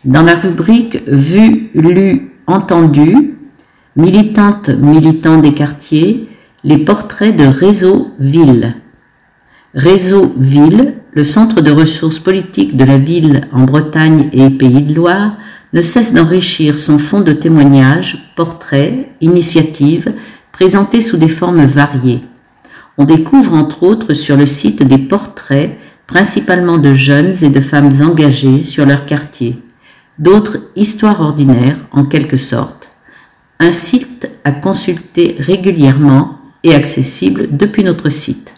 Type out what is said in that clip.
Dans la rubrique Vu, lu, entendu, militantes, militants des quartiers, les portraits de Réseau Ville. Réseau Ville, le centre de ressources politiques de la ville en Bretagne et Pays de Loire, ne cesse d'enrichir son fonds de témoignages, portraits, initiatives, présentés sous des formes variées. On découvre entre autres sur le site des portraits, principalement de jeunes et de femmes engagées sur leur quartier, d'autres histoires ordinaires en quelque sorte, un site à consulter régulièrement et accessible depuis notre site.